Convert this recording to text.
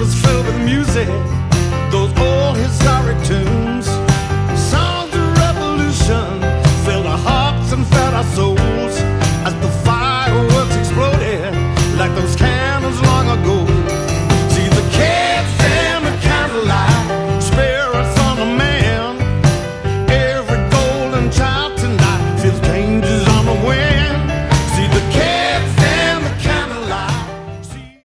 was filled with music, those old historic tunes. Songs of revolution filled our hearts and fed our souls as the fireworks exploded like those cannons long ago. See the kids in the candlelight, spirits on the man, every golden child